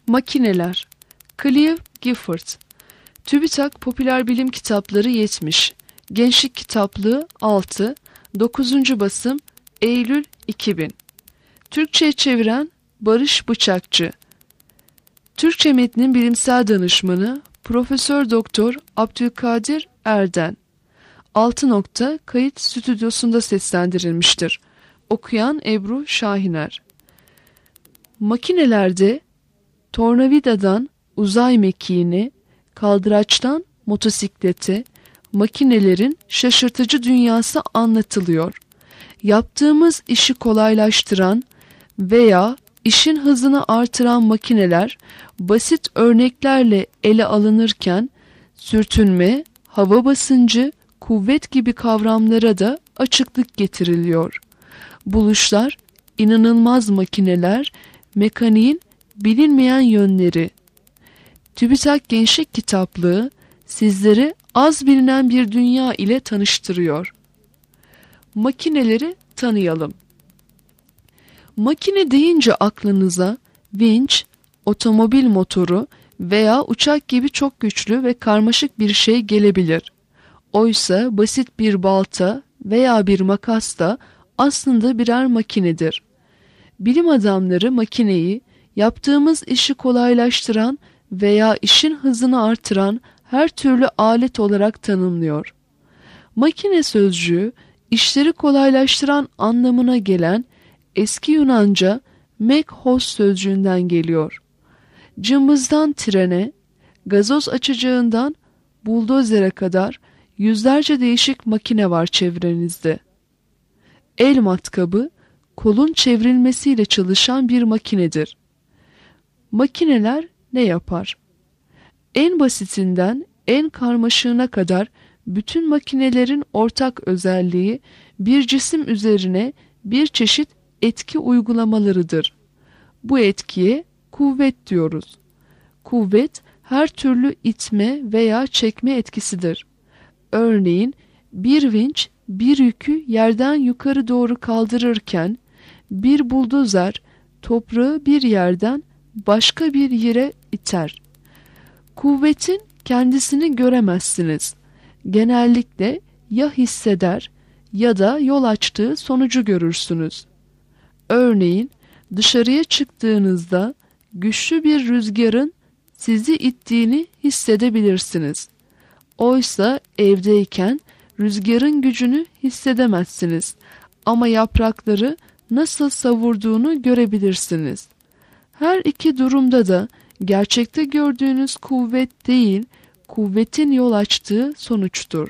Makineler. Clive Gifford. TÜBİTAK Popüler Bilim Kitapları 70. Gençlik Kitaplığı 6. 9. basım Eylül 2000. Türkçe'ye çeviren Barış Bıçakçı. Türkçe metnin bilimsel danışmanı Profesör Doktor Abdülkadir Erden. 6. Kayıt stüdyosunda seslendirilmiştir. Okuyan Ebru Şahiner. Makinelerde tornavidadan uzay mekiğine, kaldıraçtan motosiklete, makinelerin şaşırtıcı dünyası anlatılıyor. Yaptığımız işi kolaylaştıran veya işin hızını artıran makineler basit örneklerle ele alınırken sürtünme, hava basıncı, kuvvet gibi kavramlara da açıklık getiriliyor. Buluşlar, inanılmaz makineler, mekaniğin bilinmeyen yönleri. TÜBİTAK Gençlik Kitaplığı sizleri az bilinen bir dünya ile tanıştırıyor. Makineleri tanıyalım. Makine deyince aklınıza vinç, otomobil motoru veya uçak gibi çok güçlü ve karmaşık bir şey gelebilir. Oysa basit bir balta veya bir makas da aslında birer makinedir. Bilim adamları makineyi yaptığımız işi kolaylaştıran veya işin hızını artıran her türlü alet olarak tanımlıyor. Makine sözcüğü işleri kolaylaştıran anlamına gelen eski Yunanca mekhos sözcüğünden geliyor. Cımbızdan trene, gazoz açacağından buldozere kadar yüzlerce değişik makine var çevrenizde. El matkabı, kolun çevrilmesiyle çalışan bir makinedir. Makineler ne yapar? En basitinden en karmaşığına kadar bütün makinelerin ortak özelliği bir cisim üzerine bir çeşit etki uygulamalarıdır. Bu etkiye kuvvet diyoruz. Kuvvet her türlü itme veya çekme etkisidir. Örneğin bir vinç bir yükü yerden yukarı doğru kaldırırken bir buldozer toprağı bir yerden başka bir yere iter. Kuvvetin kendisini göremezsiniz. Genellikle ya hisseder ya da yol açtığı sonucu görürsünüz. Örneğin dışarıya çıktığınızda güçlü bir rüzgarın sizi ittiğini hissedebilirsiniz. Oysa evdeyken rüzgarın gücünü hissedemezsiniz ama yaprakları nasıl savurduğunu görebilirsiniz. Her iki durumda da gerçekte gördüğünüz kuvvet değil, kuvvetin yol açtığı sonuçtur.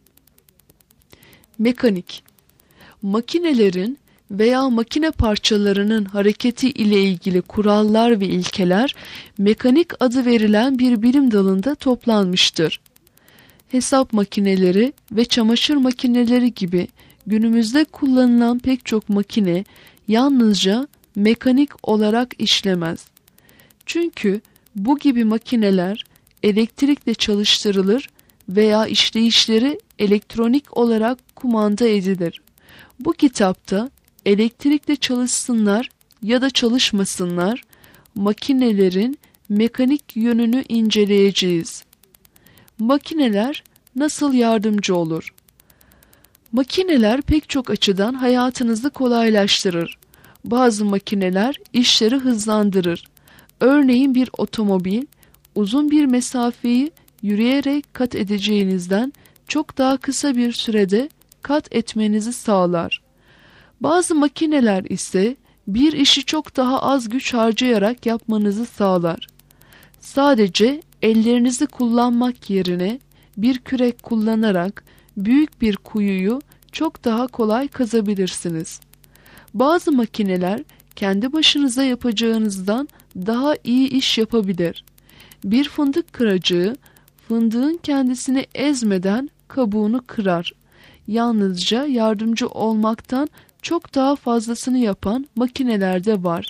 Mekanik. Makinelerin veya makine parçalarının hareketi ile ilgili kurallar ve ilkeler mekanik adı verilen bir bilim dalında toplanmıştır. Hesap makineleri ve çamaşır makineleri gibi günümüzde kullanılan pek çok makine yalnızca mekanik olarak işlemez. Çünkü bu gibi makineler elektrikle çalıştırılır veya işleyişleri elektronik olarak kumanda edilir. Bu kitapta elektrikle çalışsınlar ya da çalışmasınlar, makinelerin mekanik yönünü inceleyeceğiz. Makineler nasıl yardımcı olur? Makineler pek çok açıdan hayatınızı kolaylaştırır. Bazı makineler işleri hızlandırır. Örneğin bir otomobil, uzun bir mesafeyi yürüyerek kat edeceğinizden çok daha kısa bir sürede kat etmenizi sağlar. Bazı makineler ise bir işi çok daha az güç harcayarak yapmanızı sağlar. Sadece ellerinizi kullanmak yerine bir kürek kullanarak büyük bir kuyuyu çok daha kolay kazabilirsiniz. Bazı makineler kendi başınıza yapacağınızdan daha iyi iş yapabilir. Bir fındık kıracağı fındığın kendisini ezmeden kabuğunu kırar. Yalnızca yardımcı olmaktan çok daha fazlasını yapan makineler de var.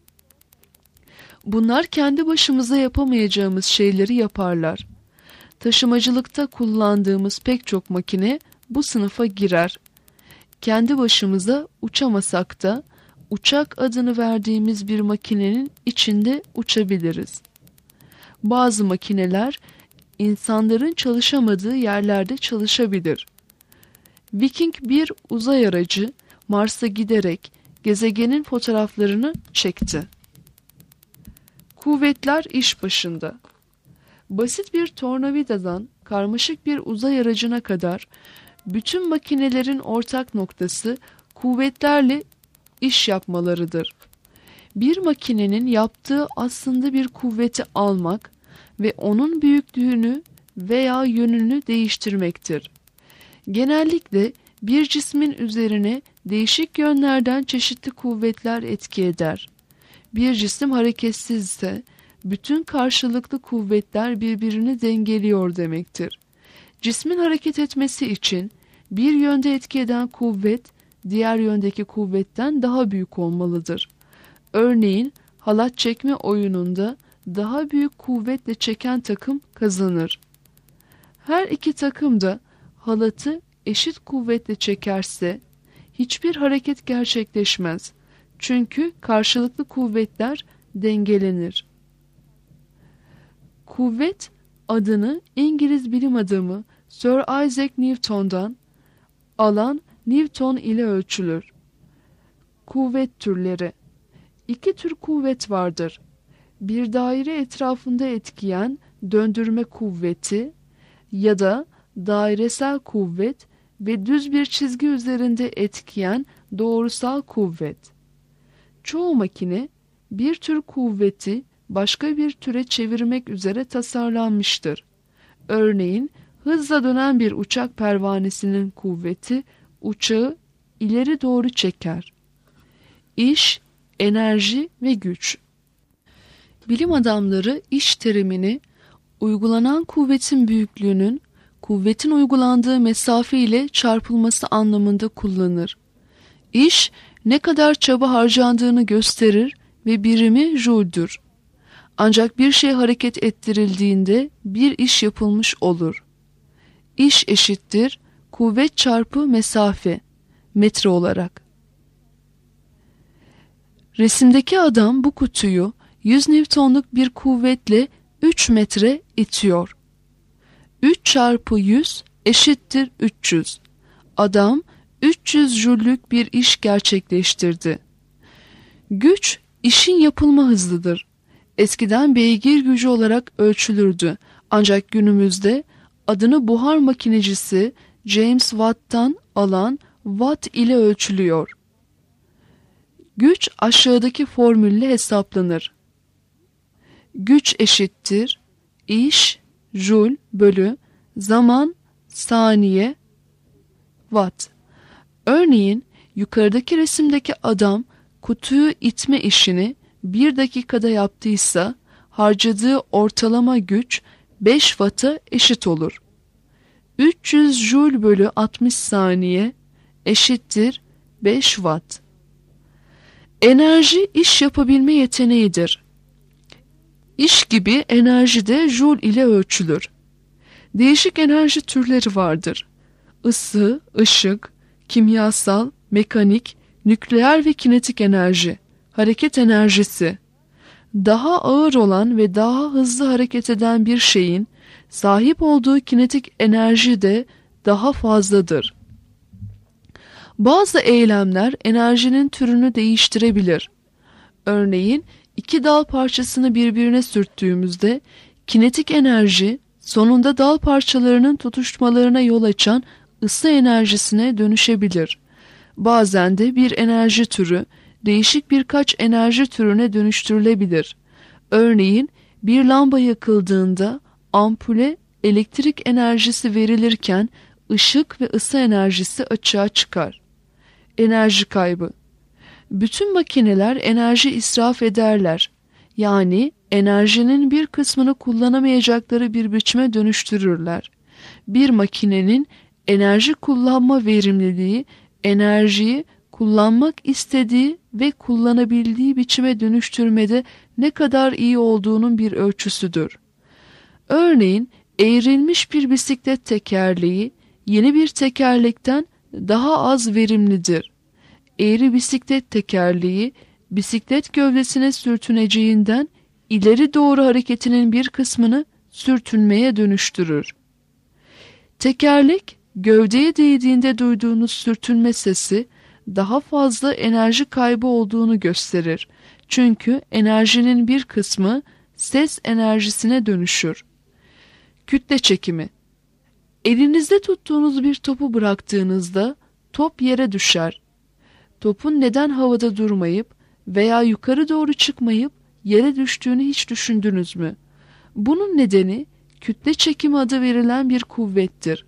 Bunlar kendi başımıza yapamayacağımız şeyleri yaparlar. Taşımacılıkta kullandığımız pek çok makine bu sınıfa girer. Kendi başımıza uçamasak da uçak adını verdiğimiz bir makinenin içinde uçabiliriz. Bazı makineler insanların çalışamadığı yerlerde çalışabilir. Viking bir uzay aracı Mars'a giderek gezegenin fotoğraflarını çekti. Kuvvetler iş başında. Basit bir tornavidadan karmaşık bir uzay aracına kadar bütün makinelerin ortak noktası kuvvetlerle iş yapmalarıdır. Bir makinenin yaptığı aslında bir kuvveti almak ve onun büyüklüğünü veya yönünü değiştirmektir. Genellikle bir cismin üzerine değişik yönlerden çeşitli kuvvetler etki eder. Bir cisim hareketsizse bütün karşılıklı kuvvetler birbirini dengeliyor demektir. Cismin hareket etmesi için bir yönde etki eden kuvvet diğer yöndeki kuvvetten daha büyük olmalıdır. Örneğin halat çekme oyununda daha büyük kuvvetle çeken takım kazanır. Her iki takım da halatı eşit kuvvetle çekerse hiçbir hareket gerçekleşmez. Çünkü karşılıklı kuvvetler dengelenir. Kuvvet adını İngiliz bilim adamı Sir Isaac Newton'dan alan Newton ile ölçülür. Kuvvet türleri. İki tür kuvvet vardır. Bir daire etrafında etkileyen döndürme kuvveti ya da dairesel kuvvet ve düz bir çizgi üzerinde etkileyen doğrusal kuvvet. Çoğu makine bir tür kuvveti başka bir türe çevirmek üzere tasarlanmıştır. Örneğin hızla dönen bir uçak pervanesinin kuvveti uçağı ileri doğru çeker. İş, enerji ve güç. Bilim adamları iş terimini uygulanan kuvvetin büyüklüğünün kuvvetin uygulandığı mesafe ile çarpılması anlamında kullanır. İş ne kadar çaba harcandığını gösterir ve birimi jüldür. Ancak bir şey hareket ettirildiğinde bir iş yapılmış olur. İş eşittir kuvvet çarpı mesafe, metre olarak. Resimdeki adam bu kutuyu 100 Newton'luk bir kuvvetle 3 metre itiyor. 3 çarpı 100 eşittir 300. Adam 300 jüllük bir iş gerçekleştirdi. Güç, işin yapılma hızıdır. Eskiden beygir gücü olarak ölçülürdü. Ancak günümüzde adını buhar makinecisi James Watt'tan alan watt ile ölçülüyor. Güç aşağıdaki formülle hesaplanır. Güç eşittir iş jül bölü zaman saniye watt. Örneğin yukarıdaki resimdeki adam kutuyu itme işini 1 dakikada yaptıysa harcadığı ortalama güç 5 watt'a eşit olur. 300 jül bölü 60 saniye eşittir 5 watt. Enerji iş yapabilme yeteneğidir. İş gibi enerji de jül ile ölçülür. Değişik enerji türleri vardır. Isı, ışık, kimyasal, mekanik, nükleer ve kinetik enerji, hareket enerjisi. Daha ağır olan ve daha hızlı hareket eden bir şeyin sahip olduğu kinetik enerji de daha fazladır. Bazı eylemler enerjinin türünü değiştirebilir. Örneğin iki dal parçasını birbirine sürttüğümüzde kinetik enerji sonunda dal parçalarının tutuşmalarına yol açan ısı enerjisine dönüşebilir. Bazen de bir enerji türü değişik birkaç enerji türüne dönüştürülebilir. Örneğin bir lamba yakıldığında ampule elektrik enerjisi verilirken ışık ve ısı enerjisi açığa çıkar. Enerji kaybı. Bütün makineler enerji israf ederler. Yani enerjinin bir kısmını kullanamayacakları bir biçime dönüştürürler. Bir makinenin enerji kullanma verimliliği, enerjiyi kullanmak istediği ve kullanabildiği biçime dönüştürmede ne kadar iyi olduğunun bir ölçüsüdür. Örneğin eğrilmiş bir bisiklet tekerleği yeni bir tekerlekten daha az verimlidir. eğri bisiklet tekerleği bisiklet gövdesine sürtüneceğinden ileri doğru hareketinin bir kısmını sürtünmeye dönüştürür. Tekerlek gövdeye değdiğinde duyduğunuz sürtünme sesi daha fazla enerji kaybı olduğunu gösterir. Çünkü enerjinin bir kısmı ses enerjisine dönüşür. Kütle çekimi. Elinizde tuttuğunuz bir topu bıraktığınızda top yere düşer. Topun neden havada durmayıp veya yukarı doğru çıkmayıp yere düştüğünü hiç düşündünüz mü? Bunun nedeni kütle çekimi adı verilen bir kuvvettir.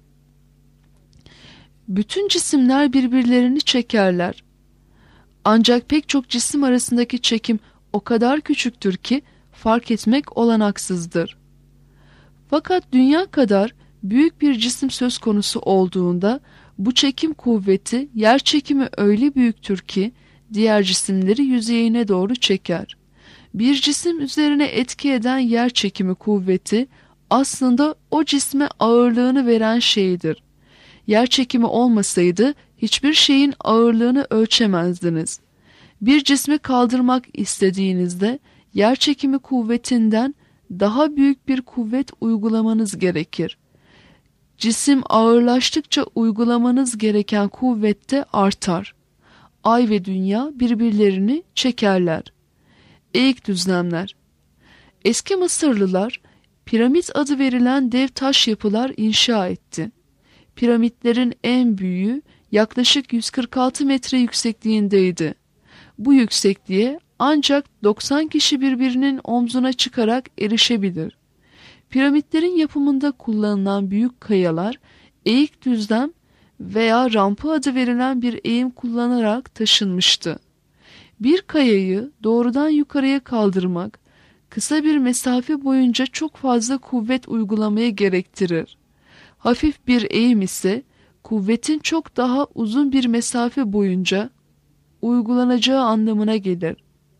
Bütün cisimler birbirlerini çekerler. Ancak pek çok cisim arasındaki çekim o kadar küçüktür ki fark etmek olanaksızdır. Fakat dünya kadar büyük bir cisim söz konusu olduğunda bu çekim kuvveti yer çekimi öyle büyüktür ki diğer cisimleri yüzeyine doğru çeker. Bir cisim üzerine etki eden yer çekimi kuvveti aslında o cisme ağırlığını veren şeydir. Yer çekimi olmasaydı hiçbir şeyin ağırlığını ölçemezdiniz. Bir cismi kaldırmak istediğinizde yer çekimi kuvvetinden daha büyük bir kuvvet uygulamanız gerekir. Cisim ağırlaştıkça uygulamanız gereken kuvvet de artar. Ay ve dünya birbirlerini çekerler. Eğik düzlemler. Eski Mısırlılar piramit adı verilen dev taş yapılar inşa etti. Piramitlerin en büyüğü yaklaşık 146 metre yüksekliğindeydi. Bu yüksekliğe ancak 90 kişi birbirinin omzuna çıkarak erişebilir. Piramitlerin yapımında kullanılan büyük kayalar eğik düzlem veya rampa adı verilen bir eğim kullanarak taşınmıştı. Bir kayayı doğrudan yukarıya kaldırmak kısa bir mesafe boyunca çok fazla kuvvet uygulamaya gerektirir. Hafif bir eğim ise kuvvetin çok daha uzun bir mesafe boyunca uygulanacağı anlamına gelir.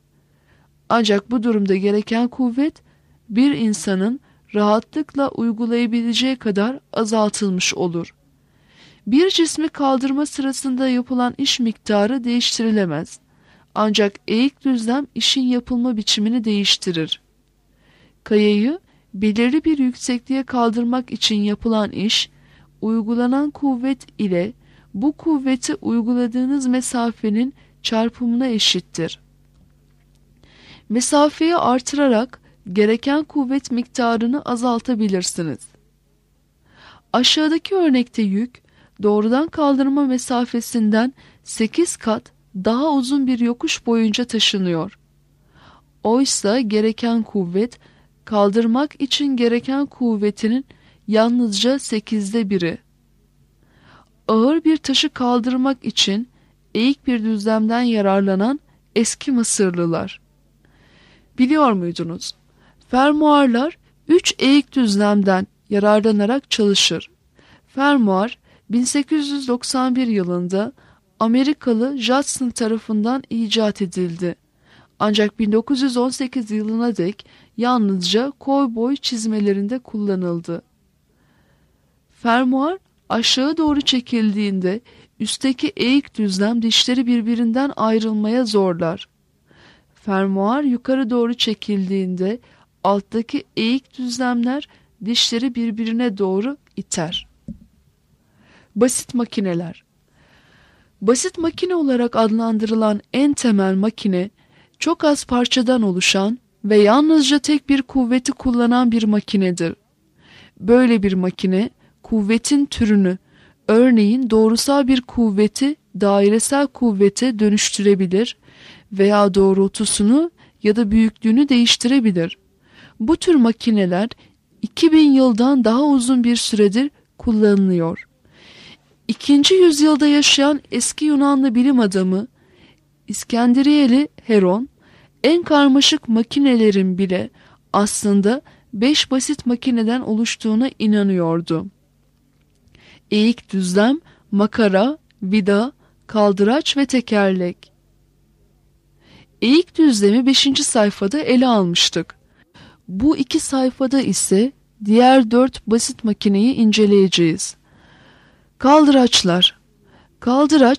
Ancak bu durumda gereken kuvvet bir insanın rahatlıkla uygulayabileceği kadar azaltılmış olur. Bir cismi kaldırma sırasında yapılan iş miktarı değiştirilemez. Ancak eğik düzlem işin yapılma biçimini değiştirir. Kayayı belirli bir yüksekliğe kaldırmak için yapılan iş, uygulanan kuvvet ile bu kuvveti uyguladığınız mesafenin çarpımına eşittir. Mesafeyi artırarak gereken kuvvet miktarını azaltabilirsiniz. Aşağıdaki örnekte yük, doğrudan kaldırma mesafesinden 8 kat daha uzun bir yokuş boyunca taşınıyor. Oysa gereken kuvvet, kaldırmak için gereken kuvvetinin yalnızca 8'de biri. Ağır bir taşı kaldırmak için eğik bir düzlemden yararlanan eski Mısırlılar. Biliyor muydunuz? Fermuarlar 3 eğik düzlemden yararlanarak çalışır. Fermuar 1891 yılında Amerikalı Judson tarafından icat edildi. Ancak 1918 yılına dek yalnızca kovboy çizmelerinde kullanıldı. Fermuar aşağı doğru çekildiğinde üstteki eğik düzlem dişleri birbirinden ayrılmaya zorlar. Fermuar yukarı doğru çekildiğinde alttaki eğik düzlemler dişleri birbirine doğru iter. Basit makineler. Basit makine olarak adlandırılan en temel makine, çok az parçadan oluşan ve yalnızca tek bir kuvveti kullanan bir makinedir. Böyle bir makine, kuvvetin türünü, örneğin doğrusal bir kuvveti dairesel kuvvete dönüştürebilir veya doğrultusunu ya da büyüklüğünü değiştirebilir. Bu tür makineler 2000 yıldan daha uzun bir süredir kullanılıyor. 2. yüzyılda yaşayan eski Yunanlı bilim adamı İskenderiyeli Heron, en karmaşık makinelerin bile aslında 5 basit makineden oluştuğuna inanıyordu. Eğik düzlem, makara, vida, kaldıraç ve tekerlek. Eğik düzlemi 5. sayfada ele almıştık. Bu 2 sayfada ise diğer 4 basit makineyi inceleyeceğiz. Kaldıraçlar. Kaldıraç,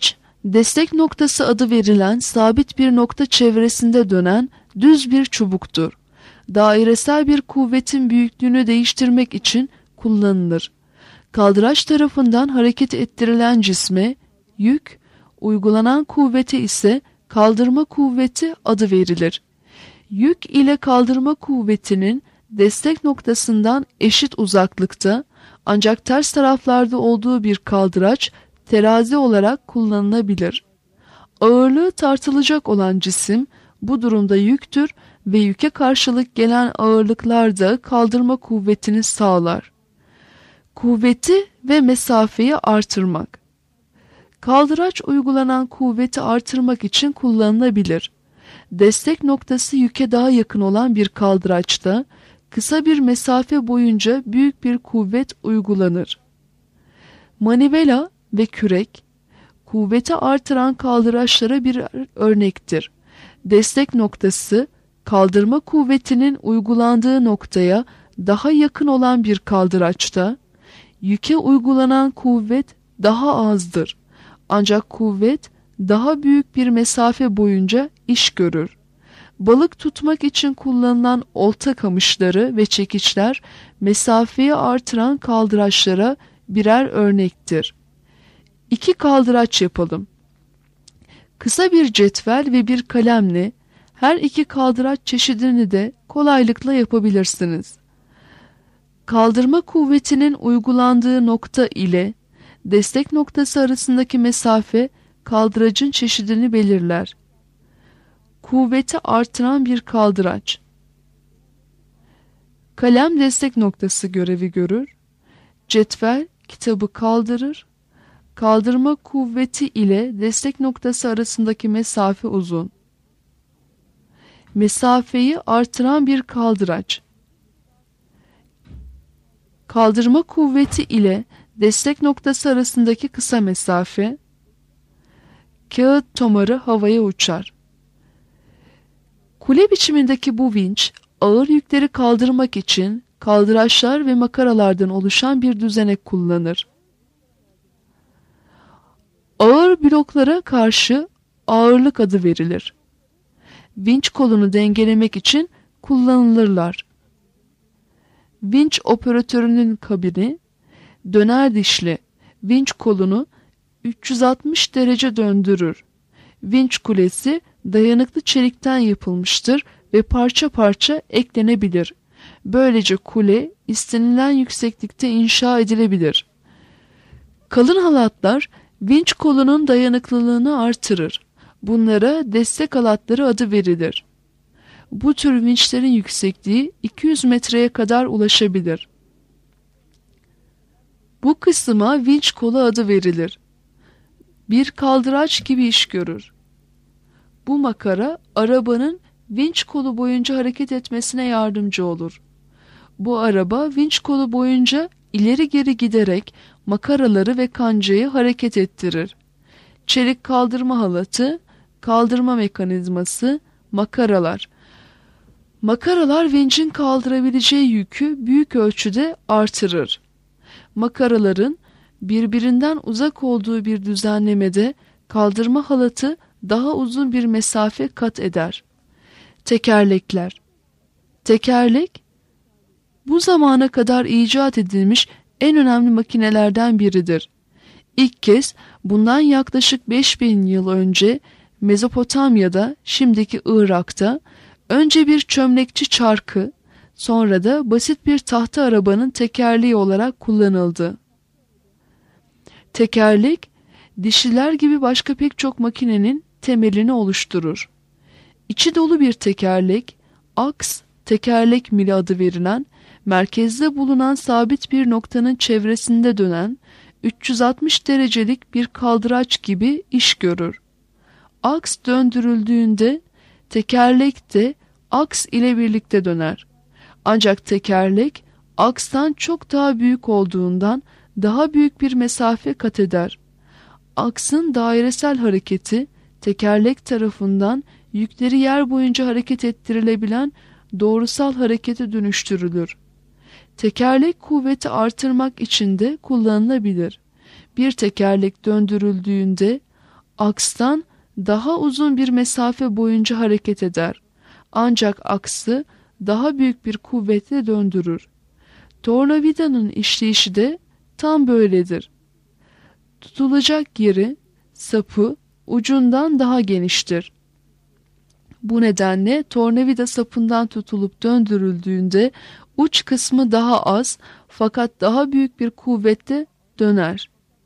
Destek noktası adı verilen sabit bir nokta çevresinde dönen düz bir çubuktur. Dairesel bir kuvvetin büyüklüğünü değiştirmek için kullanılır. Kaldıraç tarafından hareket ettirilen cisme yük, uygulanan kuvvete ise kaldırma kuvveti adı verilir. Yük ile kaldırma kuvvetinin destek noktasından eşit uzaklıkta ancak ters taraflarda olduğu bir kaldıraç terazi olarak kullanılabilir. Ağırlığı tartılacak olan cisim bu durumda yüktür ve yüke karşılık gelen ağırlıklar da kaldırma kuvvetini sağlar. Kuvveti ve mesafeyi artırmak. Kaldıraç uygulanan kuvveti artırmak için kullanılabilir. Destek noktası yüke daha yakın olan bir kaldıraçta kısa bir mesafe boyunca büyük bir kuvvet uygulanır. Manivela ve kürek, kuvveti artıran kaldıraçlara bir örnektir. Destek noktası, kaldırma kuvvetinin uygulandığı noktaya daha yakın olan bir kaldıraçta, yüke uygulanan kuvvet daha azdır. Ancak kuvvet daha büyük bir mesafe boyunca iş görür. Balık tutmak için kullanılan olta kamışları ve çekiçler mesafeyi artıran kaldıraçlara birer örnektir. İki kaldıraç yapalım. Kısa bir cetvel ve bir kalemle her iki kaldıraç çeşidini de kolaylıkla yapabilirsiniz. Kaldırma kuvvetinin uygulandığı nokta ile destek noktası arasındaki mesafe kaldıracın çeşidini belirler. Kuvveti artıran bir kaldıraç. Kalem destek noktası görevi görür. Cetvel kitabı kaldırır. Kaldırma kuvveti ile destek noktası arasındaki mesafe uzun. Mesafeyi artıran bir kaldıraç. Kaldırma kuvveti ile destek noktası arasındaki kısa mesafe. Kağıt tomarı havaya uçar. Kule biçimindeki bu vinç, ağır yükleri kaldırmak için kaldıraçlar ve makaralardan oluşan bir düzenek kullanır. Ağır bloklara karşı ağırlık adı verilir. Vinç kolunu dengelemek için kullanılırlar. Vinç operatörünün kabini, döner dişli vinç kolunu 360 derece döndürür. Vinç kulesi dayanıklı çelikten yapılmıştır ve parça parça eklenebilir. Böylece kule istenilen yükseklikte inşa edilebilir. Kalın halatlar vinç kolunun dayanıklılığını artırır. Bunlara destek halatları adı verilir. Bu tür vinçlerin yüksekliği 200 metreye kadar ulaşabilir. Bu kısma vinç kolu adı verilir. Bir kaldıraç gibi iş görür. Bu makara arabanın vinç kolu boyunca hareket etmesine yardımcı olur. Bu araba vinç kolu boyunca ileri geri giderek makaraları ve kancayı hareket ettirir. Çelik kaldırma halatı, kaldırma mekanizması, makaralar. Makaralar vincin kaldırabileceği yükü büyük ölçüde artırır. Makaraların birbirinden uzak olduğu bir düzenlemede kaldırma halatı daha uzun bir mesafe kat eder. Tekerlekler. Tekerlek, bu zamana kadar icat edilmiş en önemli makinelerden biridir. İlk kez bundan yaklaşık 5000 yıl önce Mezopotamya'da, şimdiki Irak'ta, önce bir çömlekçi çarkı, sonra da basit bir tahta arabanın tekerleği olarak kullanıldı. Tekerlek, dişliler gibi başka pek çok makinenin temelini oluşturur. İçi dolu bir tekerlek, aks, tekerlek mili adı verilen, merkezde bulunan sabit bir noktanın çevresinde dönen 360 derecelik bir kaldıraç gibi iş görür. Aks döndürüldüğünde tekerlek de aks ile birlikte döner. Ancak tekerlek akstan çok daha büyük olduğundan daha büyük bir mesafe kat eder. Aksın dairesel hareketi tekerlek tarafından yükleri yer boyunca hareket ettirilebilen doğrusal harekete dönüştürülür. Tekerlek kuvveti artırmak için de kullanılabilir. Bir tekerlek döndürüldüğünde akstan daha uzun bir mesafe boyunca hareket eder. Ancak aksı daha büyük bir kuvvetle döndürür. Tornavidanın işleyişi de tam böyledir. Tutulacak yeri, sapı ucundan daha geniştir. Bu nedenle tornavida sapından tutulup döndürüldüğünde uç kısmı daha az fakat daha büyük bir kuvvetle döner.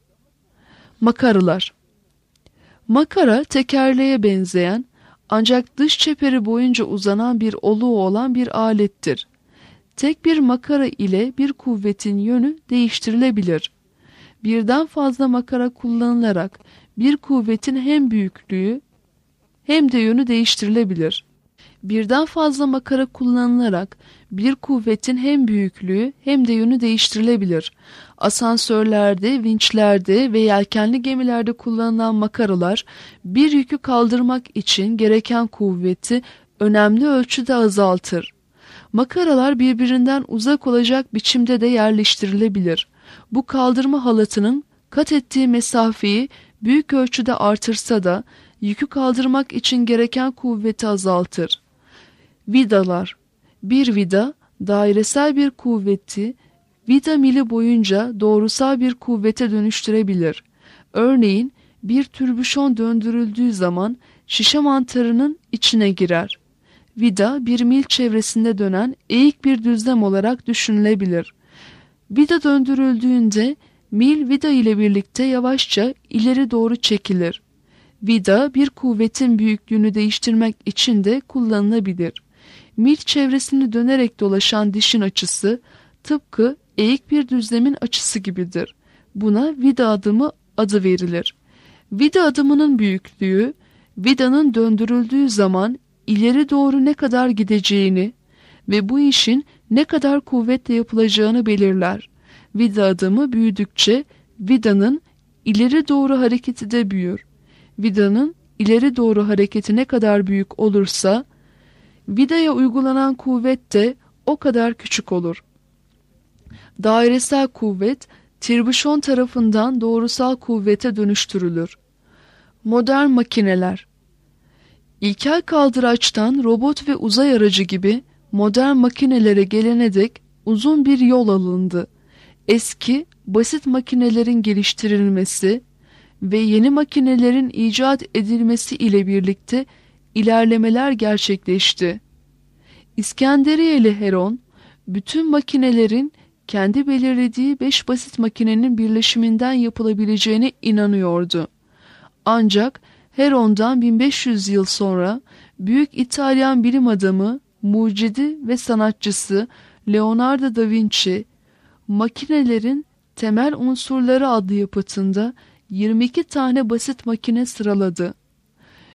Makaralar. Makara tekerleğe benzeyen ancak dış çeperi boyunca uzanan bir oluğu olan bir alettir. Tek bir makara ile bir kuvvetin yönü değiştirilebilir. Birden fazla makara kullanılarak bir kuvvetin hem büyüklüğü hem de yönü değiştirilebilir. Birden fazla makara kullanılarak bir kuvvetin hem büyüklüğü hem de yönü değiştirilebilir. Asansörlerde, vinçlerde ve yelkenli gemilerde kullanılan makaralar bir yükü kaldırmak için gereken kuvveti önemli ölçüde azaltır. Makaralar birbirinden uzak olacak biçimde de yerleştirilebilir. Bu kaldırma halatının kat ettiği mesafeyi büyük ölçüde artırsa da yükü kaldırmak için gereken kuvveti azaltır. Vidalar. Bir vida dairesel bir kuvveti vida mili boyunca doğrusal bir kuvvete dönüştürebilir. Örneğin bir türbüşon döndürüldüğü zaman şişe mantarının içine girer. Vida bir mil çevresinde dönen eğik bir düzlem olarak düşünülebilir. Vida döndürüldüğünde mil vida ile birlikte yavaşça ileri doğru çekilir. Vida bir kuvvetin büyüklüğünü değiştirmek için de kullanılabilir. Mil çevresini dönerek dolaşan dişin açısı tıpkı eğik bir düzlemin açısı gibidir. Buna vida adımı adı verilir. Vida adımının büyüklüğü, vidanın döndürüldüğü zaman ileri doğru ne kadar gideceğini ve bu işin ne kadar kuvvetle yapılacağını belirler. Vida adımı büyüdükçe vidanın ileri doğru hareketi de büyür. Vidanın ileri doğru hareketi ne kadar büyük olursa vidaya uygulanan kuvvet de o kadar küçük olur. Dairesel kuvvet tirbüşon tarafından doğrusal kuvvete dönüştürülür. Modern makineler. İlkel kaldıraçtan robot ve uzay aracı gibi modern makinelere gelene dek uzun bir yol alındı. Eski, basit makinelerin geliştirilmesi ve yeni makinelerin icat edilmesi ile birlikte ilerlemeler gerçekleşti. İskenderiyeli Heron, bütün makinelerin kendi belirlediği 5 basit makinenin birleşiminden yapılabileceğine inanıyordu. Ancak Heron'dan 1500 yıl sonra büyük İtalyan bilim adamı, mucidi ve sanatçısı Leonardo da Vinci, makinelerin temel unsurları adlı yapıtında 22 tane basit makine sıraladı.